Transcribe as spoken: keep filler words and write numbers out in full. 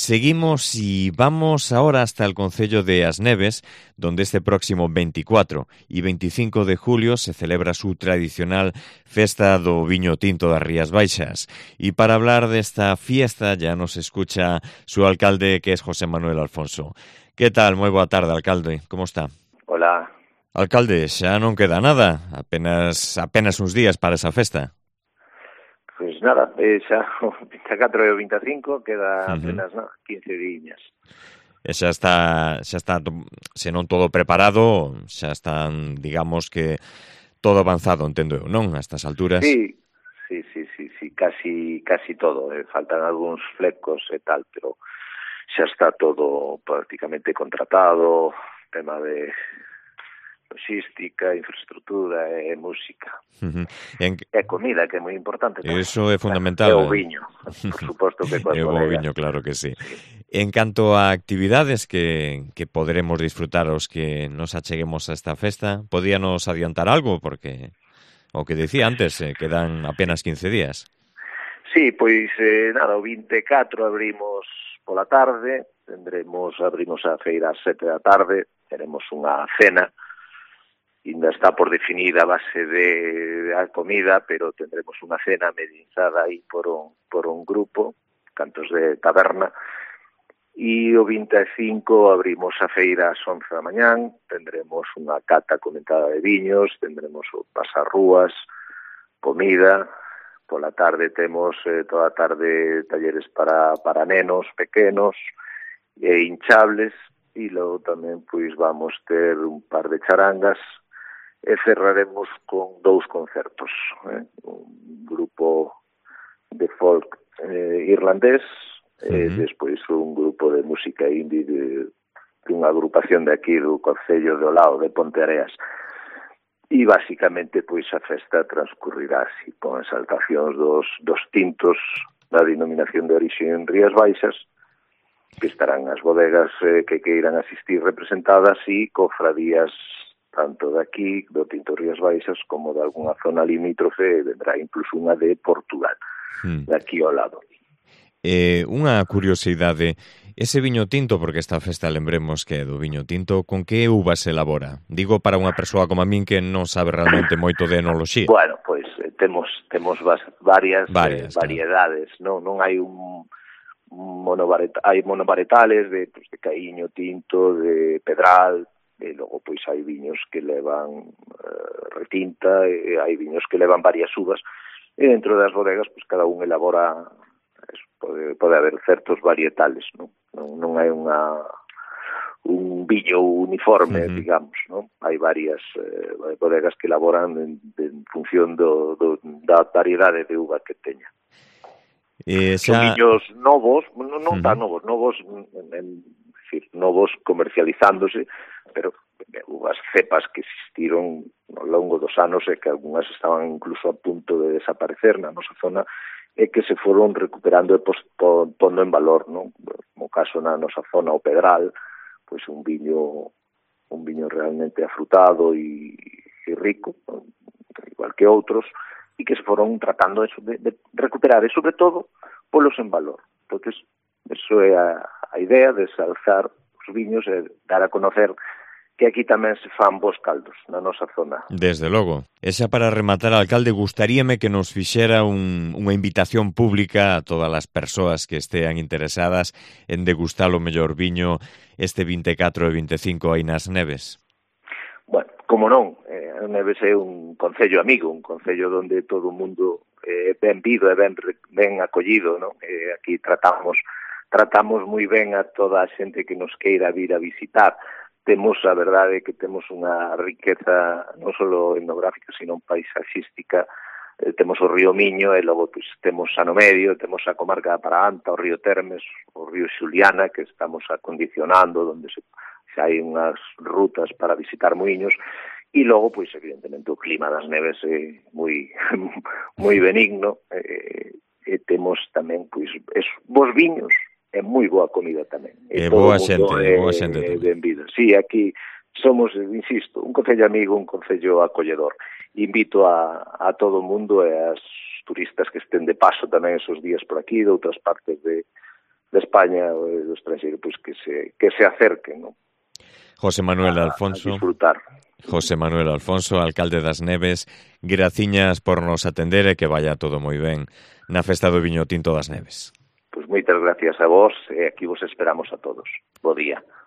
Seguimos y vamos ahora hasta el concello de As Neves, donde este próximo veinticuatro y veinticinco de julio se celebra su tradicional Festa do Viño Tinto das Rías Baixas. Y para hablar de esta fiesta ya nos escucha su alcalde, que es José Manuel Alfonso. ¿Qué tal? Moi boa tarde, alcalde. Como está? Hola. Alcalde, xa non queda nada, apenas apenas uns días para esa festa. Pois nada, eh, xa o vinte e catro e o vinte e cinco queda Uh-huh. apenas nada, quince diñas. E xa está, xa está, se non todo preparado, xa están, digamos que, todo avanzado, entendo eu, non? A estas alturas. Sí, sí, sí, sí, sí, casi casi todo, eh, faltan algúns flecos e tal, pero xa está todo prácticamente contratado, tema de logística, infraestructura e música. Uh-huh. En... E comida, que é moi importante tamén. Eso é fundamental. E o viño, por suposto que coas bodegas. E o viño, claro que sí. sí. En canto a actividades que, que poderemos disfrutar os que nos acheguemos a esta festa, podíanos adiantar algo? Porque, o que decía antes, eh, quedan apenas quince días. Sí, pois, eh, nada, o vinte e catro abrimos pola tarde, tendremos, abrimos a feira ás sete da tarde, teremos unha cena, ainda está por definir a base de a comida, pero tendremos unha cena medinzada aí por un, por un grupo, cantos de taberna, e o vinte e cinco abrimos a feira ás once da mañán, tendremos unha cata comentada de viños, tendremos o pasarrúas, comida, pola tarde temos eh, toda a tarde talleres para, para nenos pequenos e hinchables, e logo tamén pois vamos ter un par de charangas, e cerraremos con dous concertos, eh? un grupo de folk eh, irlandés, uh-huh. e despois un grupo de música indie de, de unha agrupación de aquí do concello de Olao, de Ponteareas. E basicamente pois a festa transcurrirá así, con exaltacións dos, dos tintos da denominación de orixe en Rías Baixas, que estarán as bodegas eh, que queiran asistir representadas, e cofradías tanto de aquí, do Tinto Rías Baixas, como de algunha zona limítrofe, vendrá incluso unha de Portugal, hmm. de aquí ao lado. Eh, unha curiosidade, ese viño tinto, porque esta festa lembremos que é do viño tinto, con que uva se elabora? Digo para unha persoa como a min que non sabe realmente moito de enoloxía. Bueno, pois eh, temos temos varias, varias eh, variedades, claro. non non hai un monovareta, hai monovaretales de, pues, de caíño tinto, de pedral, e logo pois hai viños que levan uh, retinta, e hai viños que levan varias uvas, e dentro das bodegas pois cada un elabora, es, pode, pode haber certos varietales, non, non, non hai unha un viño uniforme, uh-huh. digamos, non? Hai varias eh, bodegas que elaboran en, en función do, do, da variedade de uva que teña. Esa... Son viños novos, non, non uh-huh. tan novos, novos en, en decir, novos comercializándose, pero uvas cepas que existiron ao longo dos anos e que algunhas estaban incluso a punto de desaparecer na nosa zona e que se foron recuperando e post, pondo en valor, non? Como caso na nosa zona o Pedral, pois un viño un viño realmente afrutado e, e rico, non? Igual que outros, e que se foron tratando de, de recuperar, e sobre todo polos en valor, porque eso é a, a idea de exalzar os viños e dar a conocer que aquí tamén se fan bons caldos na nosa zona. Desde logo. E xa para rematar, alcalde, gustaríame que nos fixera un, unha invitación pública a todas as persoas que estean interesadas en degustar o mellor viño este vinte e catro e vinte e cinco aí nas Neves. Bueno, como non, eh, Neves é un concello amigo, un concello onde todo o mundo é eh, ben vido e ben, ben acollido, non? Eh, aquí tratamos tratamos moi ben a toda a xente que nos queira vir a visitar. Temos, a verdade, que temos unha riqueza non só etnográfica, sino paisaxística. Eh, temos o río Miño e logo pues, temos Ano Medio, temos a comarca da Paraanta, o río Termes, o río Xuliana, que estamos acondicionando, onde se, se hai unhas rutas para visitar muiños, e logo, pois, evidentemente, o clima das neves é moi moi benigno, e, e temos tamén, pois, es, vos viños, é moi boa comida tamén. E, e boa xente, é, boa xente tamén. Benvido. Sí, aquí somos, insisto, un concello amigo, un concello acolledor. Invito a, a todo o mundo e as turistas que estén de paso tamén esos días por aquí, de outras partes de, de España ou do estranxeiro, pois que se, que se acerquen, non? José Manuel a, Alfonso. A disfrutar. José Manuel Alfonso, alcalde das Neves, graciñas por nos atender e que vaya todo moi ben na festa do viño tinto das Neves. Pois moitas gracias a vos e aquí vos esperamos a todos. Bo día.